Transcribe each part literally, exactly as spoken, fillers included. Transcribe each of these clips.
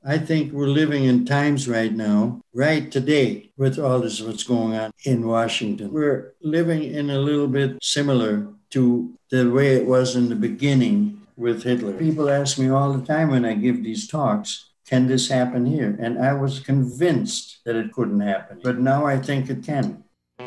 I think we're living in times right now, right today, with all this what's going on in Washington. We're living in a little bit similar to the way it was in the beginning with Hitler. People ask me all the time when I give these talks, can this happen here? And I was convinced that it couldn't happen. But now I think it can.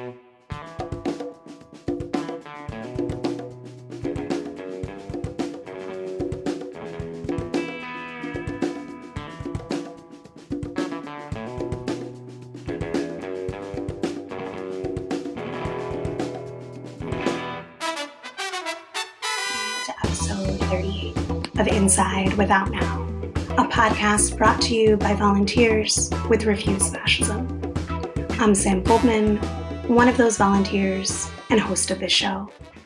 To episode thirty-eight of Inside Without Now, a podcast brought to you by volunteers with Refuse Fascism. I'm Sam Goldman, one of those volunteers and host of this show.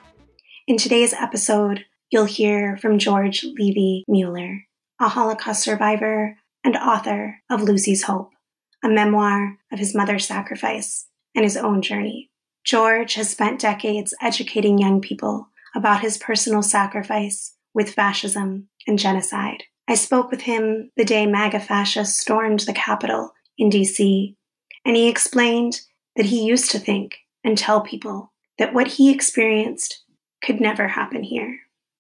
In today's episode, you'll hear from George Levy Mueller, a Holocaust survivor and author of Lucy's Hope, a memoir of his mother's sacrifice and his own journey. George has spent decades educating young people about his personal sacrifice with fascism and genocide. I spoke with him the day MAGA fascists stormed the Capitol in D C, and he explained that he used to think and tell people that what he experienced could never happen here.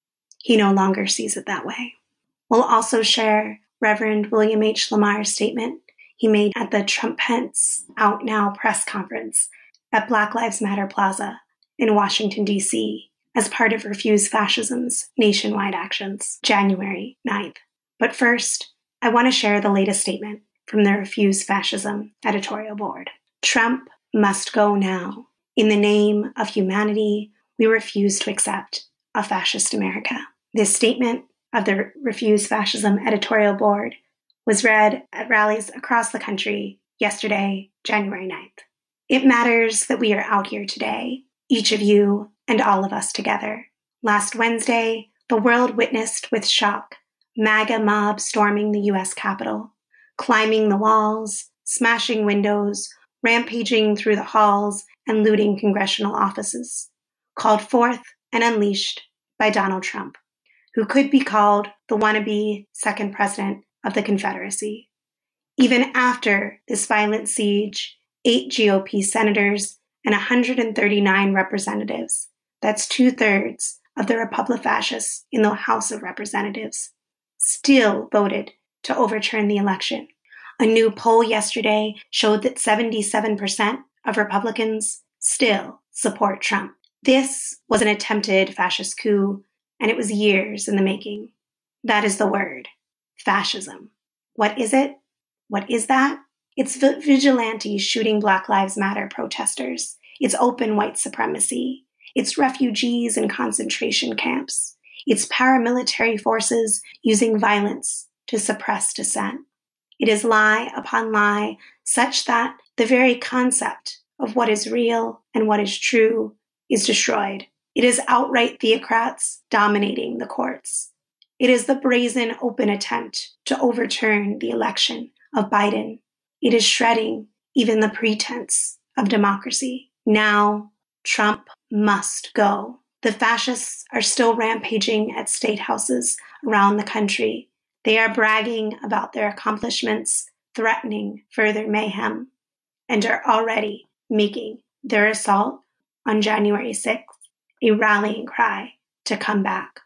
He no longer sees it that way. We'll also share Reverend William H. Lamar's statement he made at the Trump-Pence Out Now press conference at Black Lives Matter Plaza in Washington, D C, as part of Refuse Fascism's nationwide actions, January ninth. But first, I want to share the latest statement from the Refuse Fascism editorial board. Trump must go now. In the name of humanity, we refuse to accept a fascist America. This statement of the Refuse Fascism editorial board was read at rallies across the country yesterday, January ninth. It matters that we are out here today, each of you and all of us together. Last Wednesday, the world witnessed with shock MAGA mob storming the U S Capitol, climbing the walls, smashing windows, rampaging through the halls, and looting congressional offices, called forth and unleashed by Donald Trump, who could be called the wannabe second president of the Confederacy. Even after this violent siege, eight G O P senators and one hundred thirty-nine representatives, that's two-thirds of the Republifascists in the House of Representatives, still voted to overturn the election. A new poll yesterday showed that seventy-seven percent of Republicans still support Trump. This was an attempted fascist coup, and it was years in the making. That is the word, fascism. What is it? What is that? It's vigilantes shooting Black Lives Matter protesters. It's open white supremacy. It's refugees in concentration camps. It's paramilitary forces using violence to suppress dissent. It is lie upon lie, such that the very concept of what is real and what is true is destroyed. It is outright theocrats dominating the courts. It is the brazen open attempt to overturn the election of Biden. It is shredding even the pretense of democracy. Now, Trump must go. The fascists are still rampaging at state houses around the country. They are bragging about their accomplishments, threatening further mayhem, and are already making their assault on January sixth a rallying cry to come back.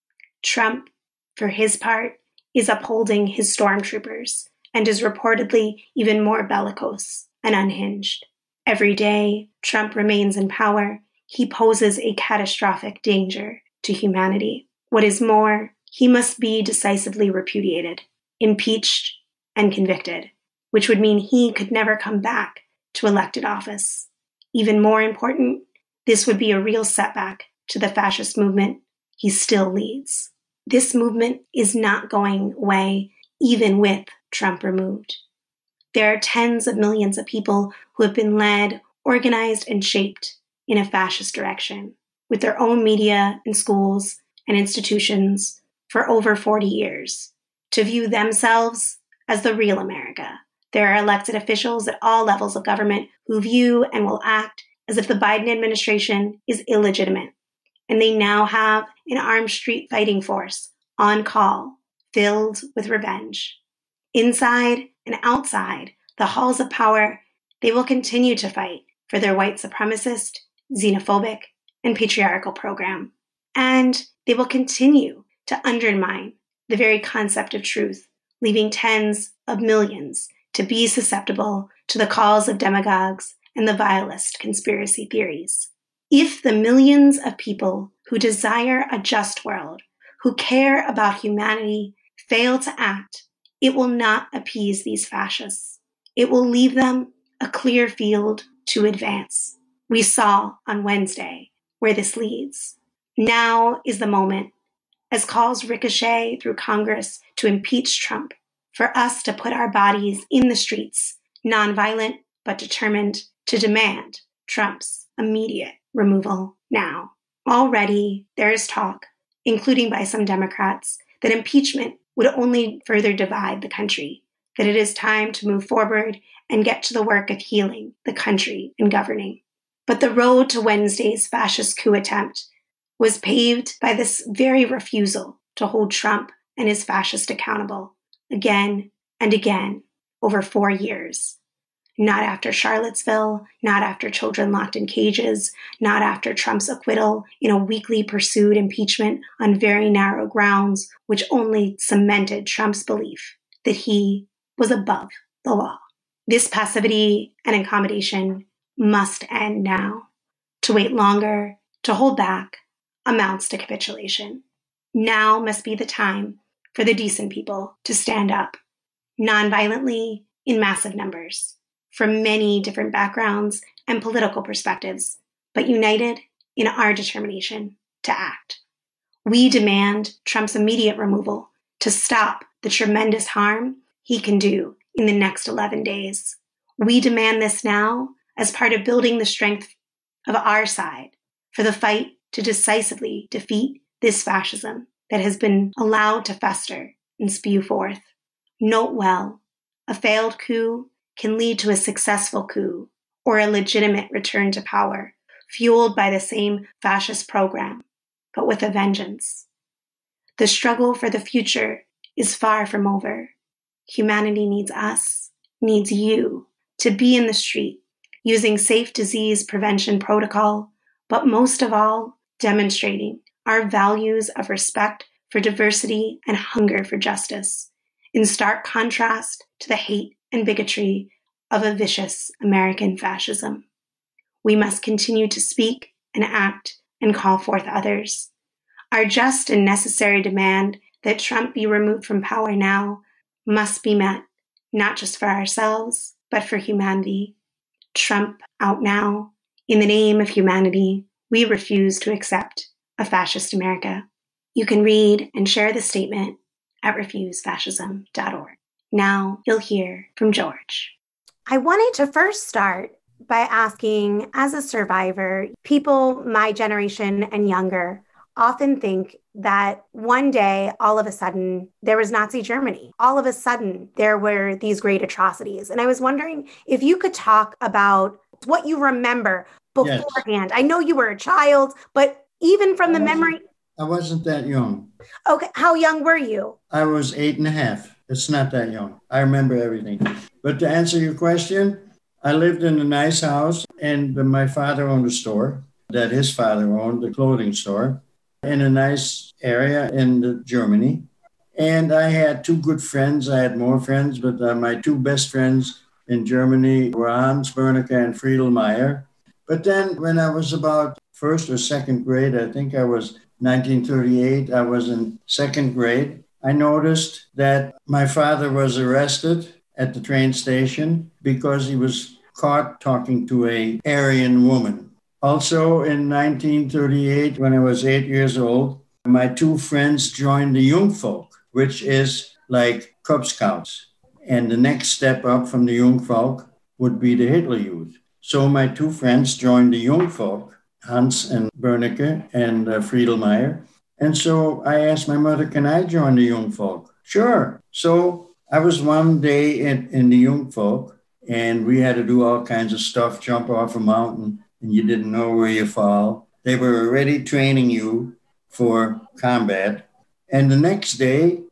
Trump, for his part, is upholding his stormtroopers and is reportedly even more bellicose and unhinged. Every day Trump remains in power, he poses a catastrophic danger to humanity. What is more, he must be decisively repudiated, impeached, and convicted, which would mean he could never come back to elected office. Even more important, this would be a real setback to the fascist movement he still leads. This movement is not going away, even with Trump removed. There are tens of millions of people who have been led, organized, and shaped in a fascist direction, with their own media and schools and institutions for over forty years, to view themselves as the real America. There are elected officials at all levels of government who view and will act as if the Biden administration is illegitimate, and they now have an armed street fighting force on call, filled with revenge. Inside and outside the halls of power, they will continue to fight for their white supremacist, xenophobic, and patriarchal program. And they will continue to undermine the very concept of truth, leaving tens of millions to be susceptible to the calls of demagogues and the vilest conspiracy theories. If the millions of people who desire a just world, who care about humanity, fail to act, it will not appease these fascists. It will leave them a clear field to advance. We saw on Wednesday where this leads. Now is the moment, as calls ricochet through Congress to impeach Trump, for us to put our bodies in the streets, nonviolent but determined to demand Trump's immediate removal now. Already there is talk, including by some Democrats, that impeachment would only further divide the country, that it is time to move forward and get to the work of healing the country and governing. But the road to Wednesday's fascist coup attempt was paved by this very refusal to hold Trump and his fascists accountable again and again over four years. Not after Charlottesville, not after children locked in cages, not after Trump's acquittal in a weakly pursued impeachment on very narrow grounds, which only cemented Trump's belief that he was above the law. This passivity and accommodation must end now. To wait longer, to hold back, amounts to capitulation. Now must be the time for the decent people to stand up, nonviolently in massive numbers, from many different backgrounds and political perspectives, but united in our determination to act. We demand Trump's immediate removal to stop the tremendous harm he can do in the next eleven days. We demand this now as part of building the strength of our side for the fight to decisively defeat this fascism that has been allowed to fester and spew forth. Note well, a failed coup can lead to a successful coup or a legitimate return to power, fueled by the same fascist program, but with a vengeance. The struggle for the future is far from over. Humanity needs us, needs you, to be in the street, using safe disease prevention protocol, but most of all, demonstrating our values of respect for diversity and hunger for justice, in stark contrast to the hate and bigotry of a vicious American fascism. We must continue to speak and act and call forth others. Our just and necessary demand that Trump be removed from power now must be met, not just for ourselves, but for humanity. Trump out now. In the name of humanity, we refuse to accept a fascist America. You can read and share the statement at refuse fascism dot org. Now you'll hear from George. I wanted to first start by asking, as a survivor, people my generation and younger often think that one day, all of a sudden, there was Nazi Germany. All of a sudden, there were these great atrocities. And I was wondering if you could talk about what you remember beforehand. Yes. I know you were a child, but even from I the memory... I wasn't that young. Okay. How young were you? I was eight and a half. It's not that young. I remember everything. But to answer your question, I lived in a nice house, and my father owned a store that his father owned, the clothing store, in a nice area in Germany. And I had two good friends. I had more friends, but uh, my two best friends in Germany were Hans Bernicke and Friedel Meyer. But then when I was about first or second grade, I think I was nineteen thirty-eight, I was in second grade, I noticed that my father was arrested at the train station because he was caught talking to an Aryan woman. Also in nineteen thirty-eight, when I was eight years old, my two friends joined the Jungvolk, which is like Cub Scouts. And the next step up from the Jungvolk would be the Hitler Youth. So my two friends joined the Jungvolk, Hans and Bernicke and uh, Friedel Meyer. And so I asked my mother, can I join the Jungvolk? Sure. So I was one day in, in the Jungvolk, and we had to do all kinds of stuff, jump off a mountain, and you didn't know where you fall. They were already training you for combat. And the next day,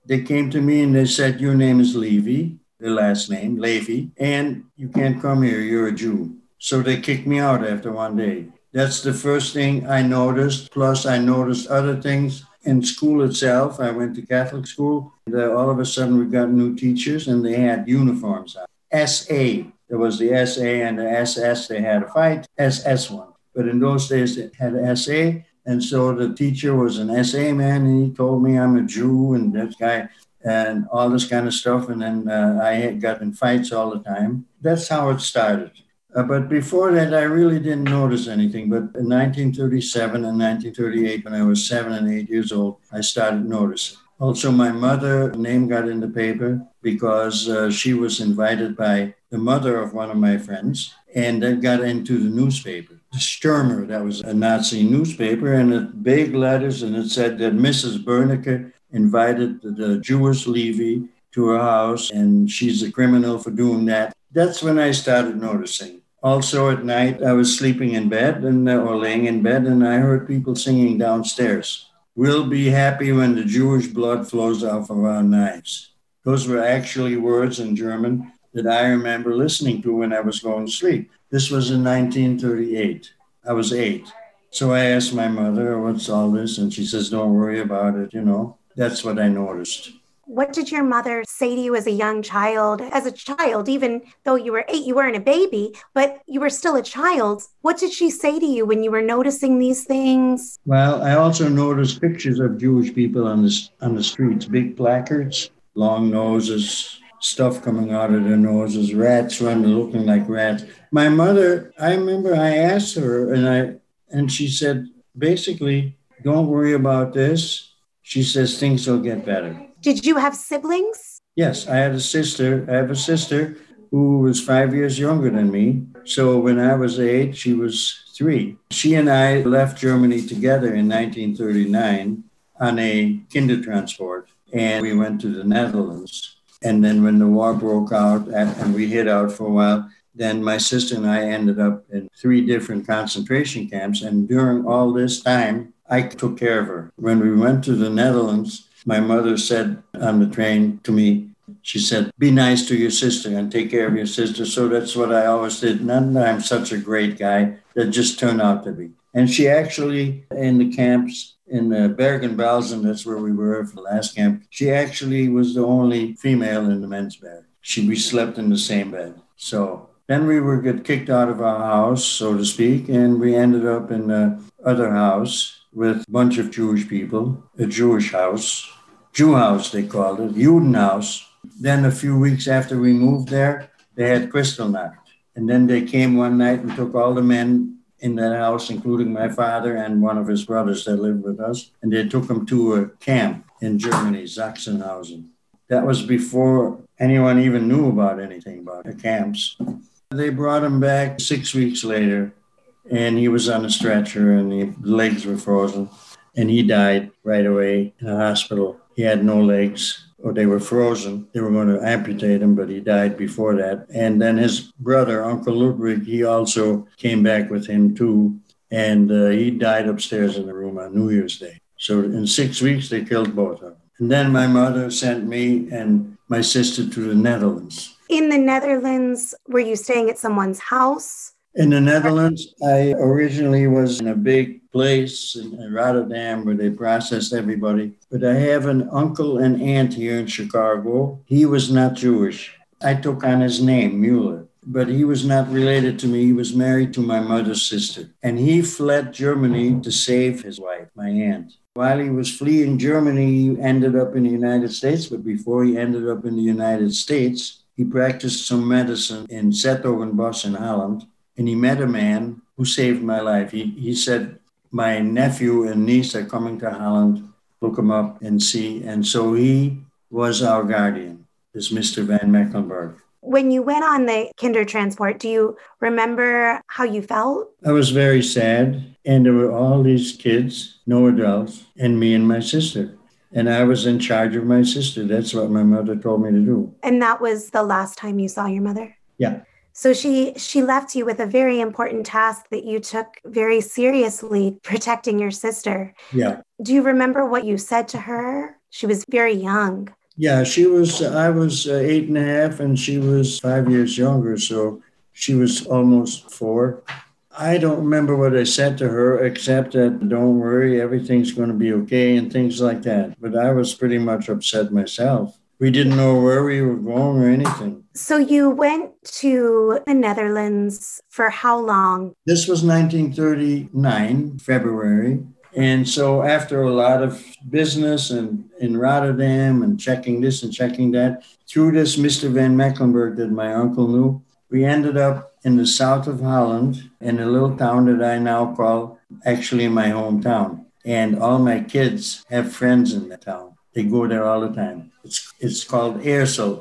they came to me and they said, your name is Levy, the last name, Levy, and you can't come here, you're a Jew. So they kicked me out after one day. That's the first thing I noticed. Plus, I noticed other things in school itself. I went to Catholic school. And, uh, all of a sudden, we got new teachers, and they had uniforms on. S A, there was the S A and the S S. They had a fight, S S one. But in those days, it had S A. And so the teacher was an S A man, and he told me I'm a Jew and this guy and all this kind of stuff. And then uh, I had got in fights all the time. That's how it started. Uh, but before that, I really didn't notice anything. But in nineteen thirty-seven and nineteen thirty-eight, when I was seven and eight years old, I started noticing. Also, my mother's name got in the paper because uh, she was invited by the mother of one of my friends, and that got into the newspaper. The Stürmer, that was a Nazi newspaper, and it big letters, and it said that Missus Berneke invited the, the Jewish Levy to her house, and she's a criminal for doing that. That's when I started noticing. Also at night, I was sleeping in bed and or laying in bed, and I heard people singing downstairs. We'll be happy when the Jewish blood flows off of our knives. Those were actually words in German that I remember listening to when I was going to sleep. This was in nineteen thirty-eight. I was eight. So I asked my mother, what's all this? And she says, don't worry about it, you know. That's what I noticed. What did your mother say to you as a young child? As a child, even though you were eight, you weren't a baby, but you were still a child. What did she say to you when you were noticing these things? Well, I also noticed pictures of Jewish people on the, on the streets, big placards, long noses, stuff coming out of their noses, rats running, looking like rats. My mother, I remember I asked her, and I and she said, basically, don't worry about this. She says things will get better. Did you have siblings? Yes, I had a sister. I have a sister who was five years younger than me. So when I was eight, she was three. She and I left Germany together in nineteen thirty-nine on a Kindertransport, and we went to the Netherlands. And then when the war broke out and we hid out for a while, then my sister and I ended up in three different concentration camps. And during all this time, I took care of her. When we went to the Netherlands, my mother said on the train to me, she said, be nice to your sister and take care of your sister. So that's what I always did. Not that I'm such a great guy, that just turned out to be. And she actually, in the camps, in uh, Bergen-Belsen, that's where we were for the last camp, she actually was the only female in the men's bed. She, we slept in the same bed. So then we were get kicked out of our house, so to speak, and we ended up in the other house with a bunch of Jewish people, a Jewish house, Jew house they called it, Judenhaus. Then a few weeks after we moved there, they had Kristallnacht. And then they came one night and took all the men in that house, including my father and one of his brothers that lived with us. And they took them to a camp in Germany, Sachsenhausen. That was before anyone even knew about anything about the camps. They brought him back six weeks later, and he was on a stretcher and the legs were frozen. And he died right away in a hospital. He had no legs, or they were frozen. They were going to amputate him, but he died before that. And then his brother, Uncle Ludwig, he also came back with him too. And uh, he died upstairs in the room on New Year's Day. So in six weeks, they killed both of them. And then my mother sent me and my sister to the Netherlands. In the Netherlands, were you staying at someone's house? In the Netherlands, I originally was in a big place in Rotterdam where they processed everybody. But I have an uncle and aunt here in Chicago. He was not Jewish. I took on his name, Mueller. But he was not related to me. He was married to my mother's sister. And he fled Germany to save his wife, my aunt. While he was fleeing Germany, he ended up in the United States. But before he ended up in the United States, he practiced some medicine in 's-Hertogenbosch in Holland. And he met a man who saved my life. He, he said, my nephew and niece are coming to Holland. Look him up and see. And so he was our guardian, this Mister Van Mecklenburg. When you went on the Kindertransport, do you remember how you felt? I was very sad. And there were all these kids, no adults, and me and my sister. And I was in charge of my sister. That's what my mother told me to do. And that was the last time you saw your mother? Yeah. So she she left you with a very important task that you took very seriously, protecting your sister. Yeah. Do you remember what you said to her? She was very young. Yeah, she was, I was uh, eight and a half and she was five years younger. So she was almost four. I don't remember what I said to her, except that don't worry, everything's going to be okay and things like that. But I was pretty much upset myself. We didn't know where we were going or anything. So you went to the Netherlands for how long? This was nineteen thirty-nine, February. And so after a lot of business and in Rotterdam and checking this and checking that, through this Mister Van Mecklenburg that my uncle knew, we ended up in the south of Holland in a little town that I now call actually my hometown. And all my kids have friends in that town. They go there all the time. It's it's called Eersel,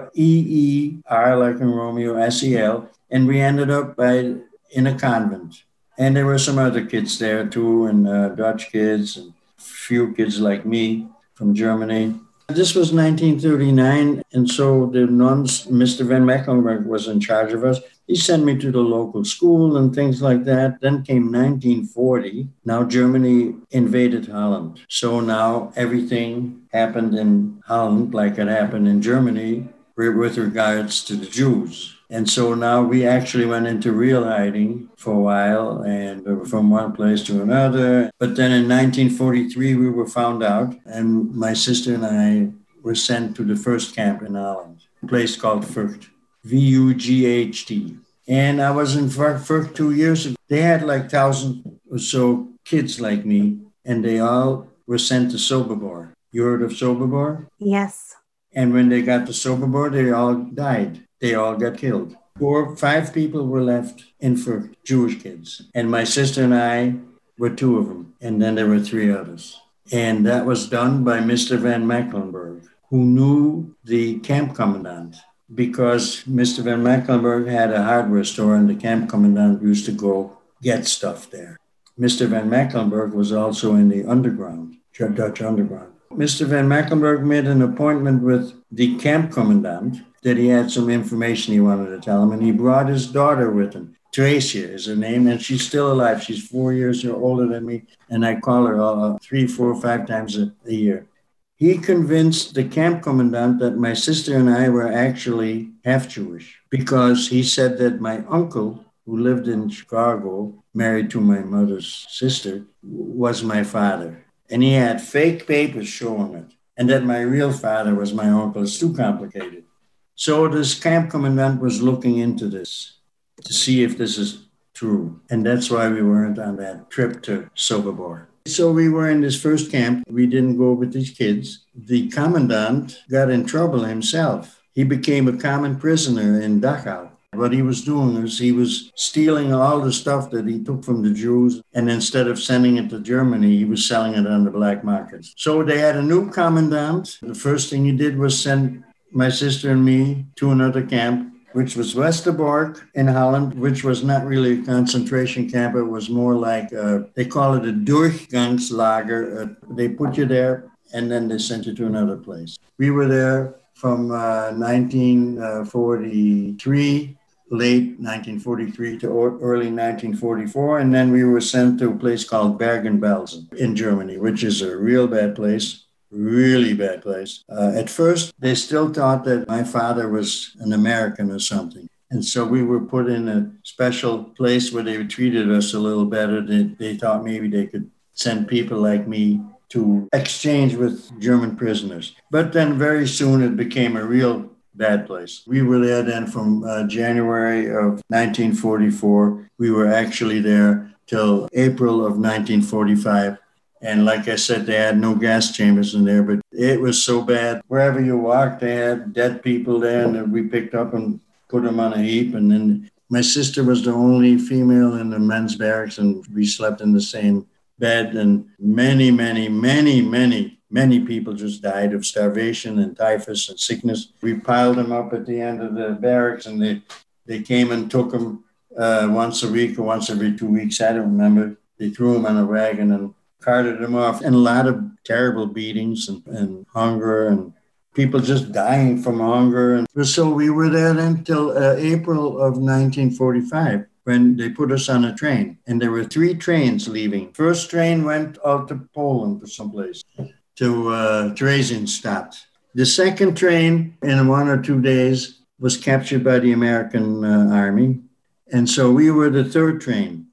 E E R like in Romeo, S E L. And we ended up by in a convent. And there were some other kids there too, and uh, Dutch kids, and a few kids like me from Germany. This was nineteen thirty-nine, and so the nuns, Mister Van Mecklenburg was in charge of us. He sent me to the local school and things like that. Then came nineteen forty. Now Germany invaded Holland. So now everything happened in Holland like it happened in Germany with regards to the Jews. And so now we actually went into real hiding for a while and from one place to another. But then in nineteen forty-three, we were found out and my sister and I were sent to the first camp in Holland, a place called Vught, V U G H T. And I was in Vught two years ago. They had like thousand or so kids like me, and they all were sent to Sobibor. You heard of Sobibor? Yes. And when they got to Sobibor, they all died. They all got killed. Four, five people were left in Vught, Jewish kids. And my sister and I were two of them. And then there were three others. And that was done by Mister Van Mecklenburg, who knew the camp commandant, because Mister Van Mecklenburg had a hardware store and the camp commandant used to go get stuff there. Mister Van Mecklenburg was also in the underground, Dutch underground. Mister Van Mecklenburg made an appointment with the camp commandant that he had some information he wanted to tell him, and he brought his daughter with him. Tracia is her name, and she's still alive. She's four years older than me, and I call her uh, three, four, five times a, a year. He convinced the camp commandant that my sister and I were actually half Jewish, because he said that my uncle, who lived in Chicago, married to my mother's sister, was my father. And he had fake papers showing it, and that my real father was my uncle. It's too complicated. So this camp commandant was looking into this to see if this is true. And that's why we weren't on that trip to Sobibor. So we were in this first camp. We didn't go with these kids. The commandant got in trouble himself. He became a common prisoner in Dachau. What he was doing is he was stealing all the stuff that he took from the Jews, and instead of sending it to Germany, he was selling it on the black market. So they had a new commandant. The first thing he did was send my sister and me to another camp, which was Westerbork in Holland, which was not really a concentration camp. It was more like, a, they call it a Durchgangslager. Uh, they put you there, and then they sent you to another place. We were there from uh, nineteen forty-three, late nineteen forty-three to early nineteen forty-four, and then we were sent to a place called Bergen-Belsen in Germany, which is a real bad place. Really bad place. Uh, at first, they still thought that my father was an American or something. And so we were put in a special place where they treated us a little better. They, they thought maybe they could send people like me to exchange with German prisoners. But then very soon it became a real bad place. We were there then from uh, January of nineteen forty-four. We were actually there till April of nineteen forty-five. And like I said, they had no gas chambers in there, but it was so bad. Wherever you walked, they had dead people there, and we picked up and put them on a heap. And then my sister was the only female in the men's barracks, and we slept in the same bed. And many, many, many, many, many people just died of starvation and typhus and sickness. We piled them up at the end of the barracks, and they, they came and took them uh, once a week or once every two weeks. I don't remember. They threw them on a wagon and carted them off, and a lot of terrible beatings and, and hunger and people just dying from hunger. And so we were there until uh, April of nineteen forty-five when they put us on a train. And there were three trains leaving. First train went out to Poland or someplace, to uh, Theresienstadt. The second train in one or two days was captured by the American uh, Army. And so we were the third train.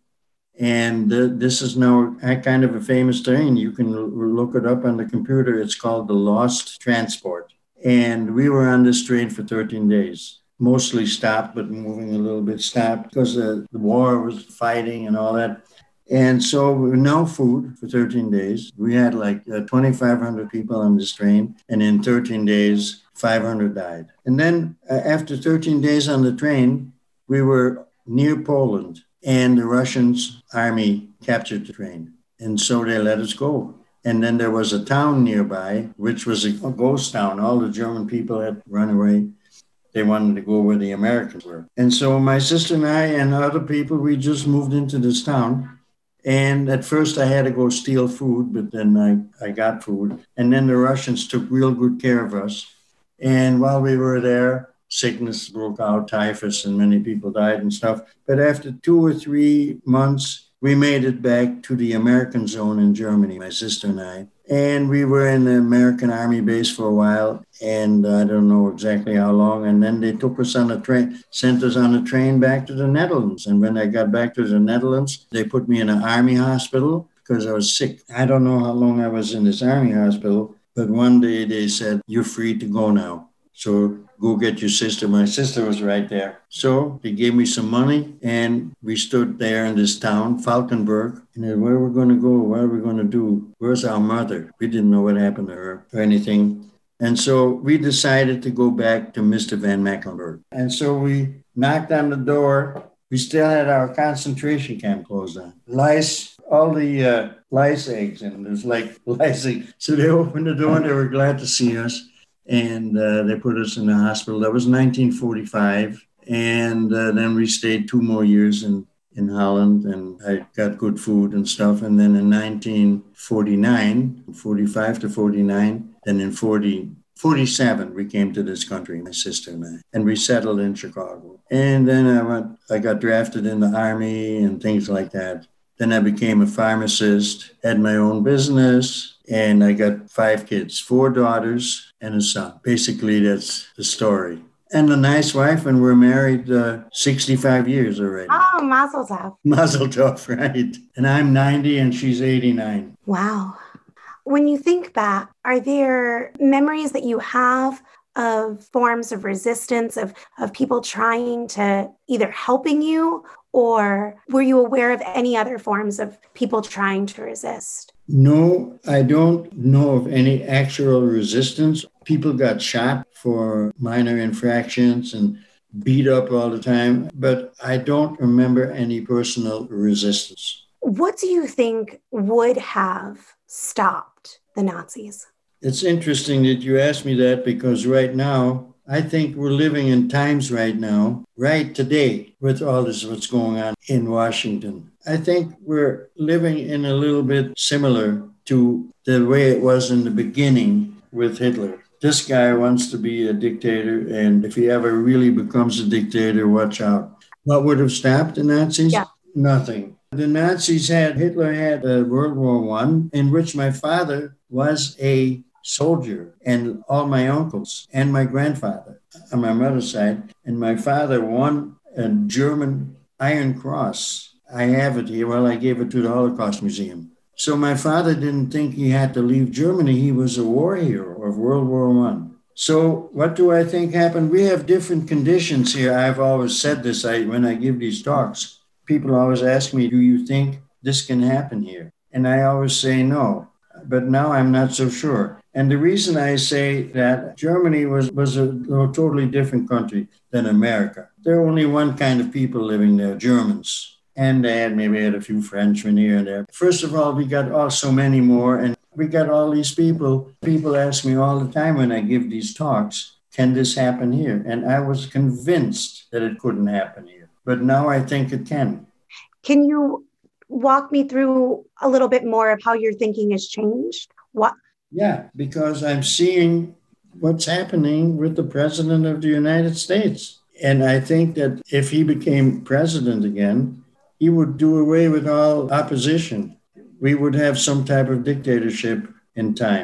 And uh, this is now a kind of a famous train. You can l- look it up on the computer. It's called the Lost Transport. And we were on this train for thirteen days. Mostly stopped, but moving a little bit stopped because uh, the war was fighting and all that. And so we no food for thirteen days. We had like uh, twenty-five hundred people on this train. And in thirteen days, five hundred died. And then uh, after thirteen days on the train, we were near Poland. And the Russians' army captured the train. And so they let us go. And then there was a town nearby, which was a ghost town. All the German people had run away. They wanted to go where the Americans were. And so my sister and I and other people, we just moved into this town. And at first I had to go steal food, but then I, I got food. And then the Russians took real good care of us. And while we were there, sickness broke out, typhus, and many people died and stuff. But after two or three months, we made it back to the American zone in Germany, my sister and I. And we were in the American Army base for a while, and I don't know exactly how long. And then they took us on a train, sent us on a train back to the Netherlands. And when I got back to the Netherlands, they put me in an army hospital because I was sick. I don't know how long I was in this army hospital, but one day they said, "You're free to go now. So go get your sister." My sister was right there. So they gave me some money and we stood there in this town, Falkenberg. And then, where are we going to go? What are we going to do? Where's our mother? We didn't know what happened to her or anything. And so we decided to go back to Mister Van Mecklenburg. And so we knocked on the door. We still had our concentration camp closed on. Lice, all the uh, lice eggs, and there's like lice eggs. So they opened the door and they were glad to see us. And uh, they put us in the hospital. That was nineteen forty-five. And uh, then we stayed two more years in, in Holland, and I got good food and stuff. And then in nineteen forty-nine, forty-five to forty-nine, then in forty, forty-seven, we came to this country, my sister and I, and we settled in Chicago. And then I went, I got drafted in the Army and things like that. Then I became a pharmacist, had my own business, and I got five kids, four daughters and a son. Basically, that's the story. And a nice wife, and we're married uh, sixty-five years already. Oh, mazel tov. Mazel tov, right. And I'm ninety and she's eighty-nine. Wow. When you think back, are there memories that you have of forms of resistance, of, of people trying to either helping you, or were you aware of any other forms of people trying to resist? No, I don't know of any actual resistance. People got shot for minor infractions and beat up all the time, but I don't remember any personal resistance. What do you think would have stopped the Nazis? It's interesting that you asked me that, because right now, I think we're living in times right now, right today, with all this what's going on in Washington. I think we're living in a little bit similar to the way it was in the beginning with Hitler. This guy wants to be a dictator, and if he ever really becomes a dictator, watch out. What would have stopped the Nazis? Yeah. Nothing. The Nazis had, Hitler had uh, World War One, in which my father was a soldier, and all my uncles and my grandfather on my mother's side. And my father won a German Iron Cross. I have it here. Well, I gave it to the Holocaust Museum. So my father didn't think he had to leave Germany. He was a war hero of World War One. So what do I think happened? We have different conditions here. I've always said this I, when I give these talks. People always ask me, do you think this can happen here? And I always say no. But now I'm not so sure. And the reason I say that, Germany was, was a, a totally different country than America. There are only one kind of people living there, Germans. And they had maybe had a few Frenchmen here and there. First of all, we got all so many more. And we got all these people. People ask me all the time when I give these talks, can this happen here? And I was convinced that it couldn't happen here. But now I think it can. Can you walk me through a little bit more of how your thinking has changed? What? Yeah, because I'm seeing what's happening with the president of the United States. And I think that if he became president again, he would do away with all opposition. We would have some type of dictatorship in time.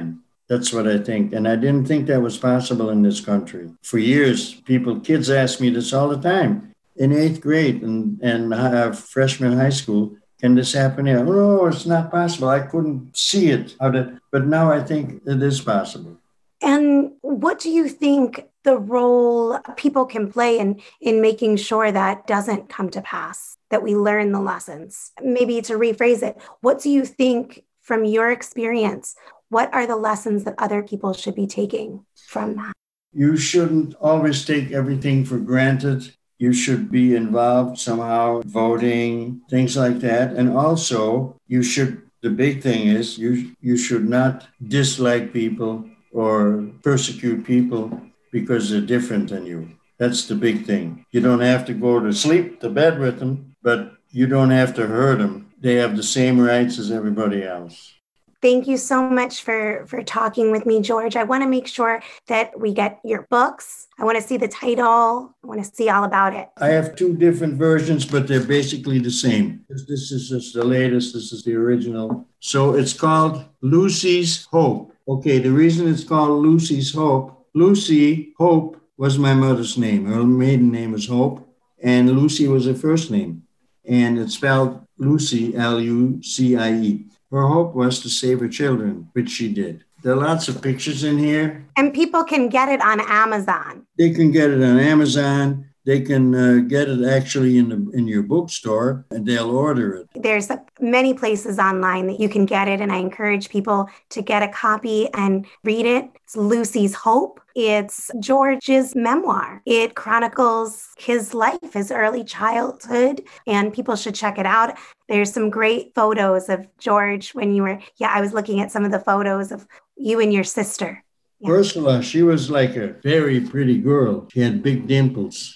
That's what I think. And I didn't think that was possible in this country. For years, people, kids ask me this all the time. In eighth grade and, and uh, freshman high school, can this happen here? Oh, no, it's not possible. I couldn't see it. How to, but now I think it is possible. And what do you think the role people can play in, in making sure that doesn't come to pass, that we learn the lessons? Maybe to rephrase it, what do you think from your experience, what are the lessons that other people should be taking from that? You shouldn't always take everything for granted. You should be involved somehow, voting, things like that. And also, you should, the big thing is, you you should not dislike people or persecute people because they're different than you. That's the big thing. You don't have to go to sleep, to bed with them, but you don't have to hurt them. They have the same rights as everybody else. Thank you so much for, for talking with me, George. I want to make sure that we get your books. I want to see the title. I want to see all about it. I have two different versions, but they're basically the same. This is just the latest. This is the original. So it's called Lucy's Hope. Okay, the reason it's called Lucy's Hope, Lucy Hope was my mother's name. Her maiden name was Hope, and Lucy was her first name. And it's spelled Lucy, L U C I E. Her hope was to save her children, which she did. There are lots of pictures in here. And people can get it on Amazon. They can get it on Amazon. They can uh, get it actually in the in your bookstore, and they'll order it. There's many places online that you can get it, and I encourage people to get a copy and read it. It's Lucy's Hope. It's George's memoir. It chronicles his life, his early childhood, and people should check it out. There's some great photos of George when you were, yeah, I was looking at some of the photos of you and your sister. Yeah. Ursula, she was like a very pretty girl. She had big dimples.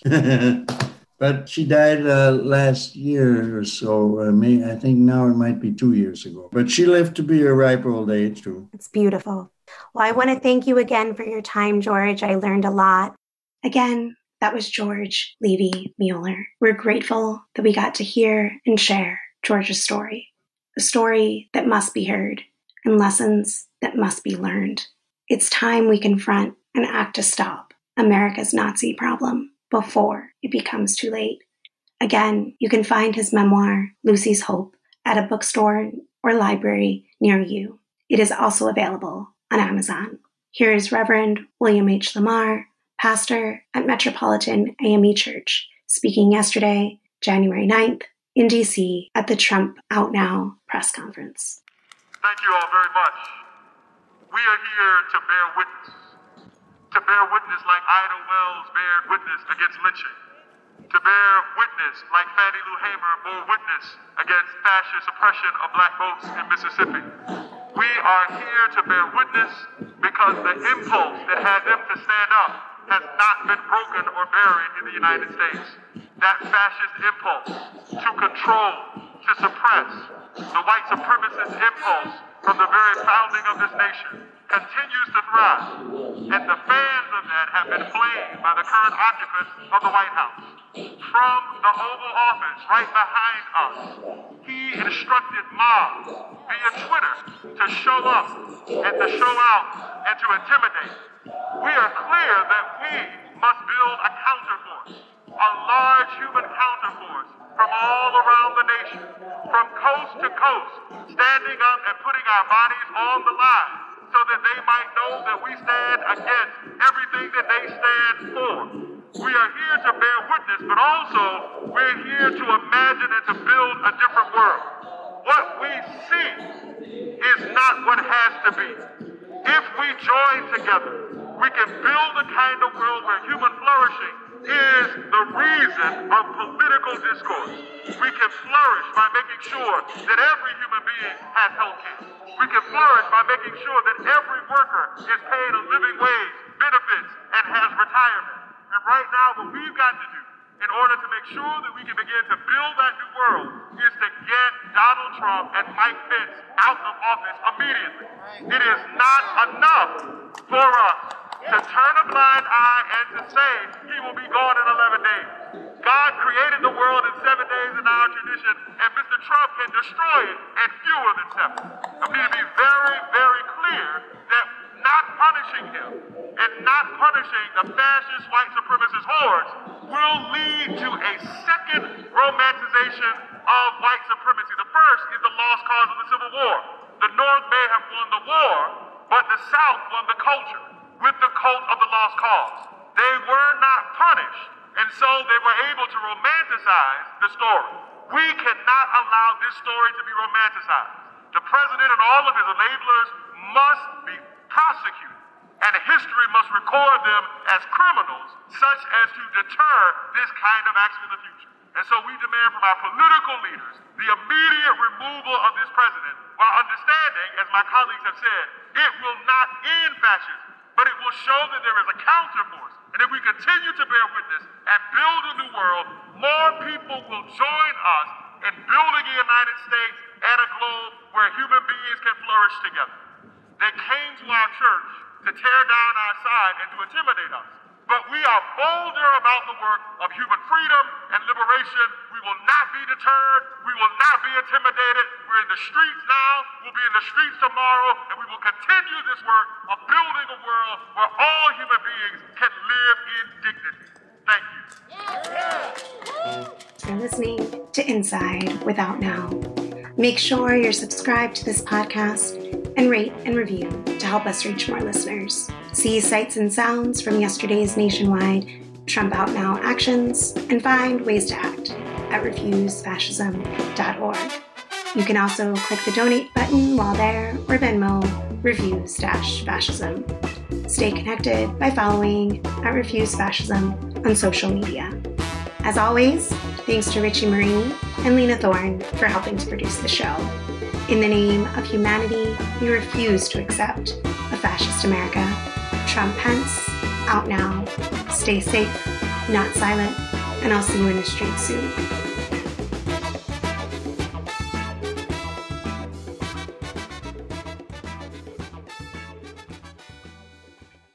But she died uh, last year or so. Uh, May, I think now it might be two years ago. But she lived to be a ripe old age, too. It's beautiful. Well, I want to thank you again for your time, George. I learned a lot. Again, that was George Levy-Mueller. We're grateful that we got to hear and share George's story, a story that must be heard and lessons that must be learned. It's time we confront and act to stop America's Nazi problem before it becomes too late. Again, you can find his memoir, Lucy's Hope, at a bookstore or library near you. It is also available on Amazon. Here is Reverend William H. Lamar, pastor at Metropolitan A M E Church, speaking yesterday, January ninth, in D C at the Trump Out Now press conference. Thank you all very much. We are here to bear witness, to bear witness like Ida Wells bared witness against lynching, to bear witness like Fannie Lou Hamer bore witness against fascist oppression of black votes in Mississippi. We are here to bear witness because the impulse that had them to stand up has not been broken or buried in the United States. That fascist impulse to control, to suppress, the white supremacist impulse from the very founding of this nation continues to thrive. And the fans of that have been flamed by the current occupants of the White House. From the Oval Office, right behind us, he instructed mobs via Twitter to show up and to show out and to intimidate. We are clear that we must build a counterforce, a large human counterforce from all around the nation, from coast to coast, standing up and putting our bodies on the line so that they might know that we stand against everything that they stand for. We are here to bear witness, but also we're here to imagine and to build a different world. What we see is not what has to be. If we join together, we can build a kind of world where human flourishing is the reason of political discourse. We can flourish by making sure that every human being has health care. We can flourish by making sure that every worker is paid a living wage, benefits, and has retirement. And right now, what we've got to do in order to make sure that we can begin to build that new world is to get Donald Trump and Mike Pence out of office immediately. It is not enough for us to turn a blind eye and to say he will be gone in eleven days. God created the world in seven days in our tradition, and Mister Trump can destroy it in fewer than seven. I need to be very, very clear that punishing him and not punishing the fascist white supremacist hordes will lead to a second romanticization of white supremacy. The first is the lost cause of the Civil War. The North may have won the war, but the South won the culture with the cult of the lost cause. They were not punished, and so they were able to romanticize the story. We cannot allow this story to be romanticized. The president and all of his enablers must be prosecuted, and history must record them as criminals, such as to deter this kind of action in the future. And so we demand from our political leaders the immediate removal of this president, while understanding, as my colleagues have said, it will not end fascism, but it will show that there is a counterforce. And if we continue to bear witness and build a new world, more people will join us in building a United States and a globe where human beings can flourish together. They came to our church to tear down our side and to intimidate us. But we are bolder about the work of human freedom and liberation. We will not be deterred. We will not be intimidated. We're in the streets now. We'll be in the streets tomorrow. And we will continue this work of building a world where all human beings can live in dignity. Thank you. You're listening to Inside Without Now. Make sure you're subscribed to this podcast and rate and review to help us reach more listeners. See sights and sounds from yesterday's nationwide Trump Out Now actions and find ways to act at refuse fascism dot org. You can also click the donate button while there or Venmo refuse fascism. Stay connected by following at Refuse Fascism on social media. As always, thanks to Richie Marie and Lena Thorne for helping to produce the show. In the name of humanity, we refuse to accept a fascist America. Trump Pence, out now. Stay safe, not silent, and I'll see you in the streets soon.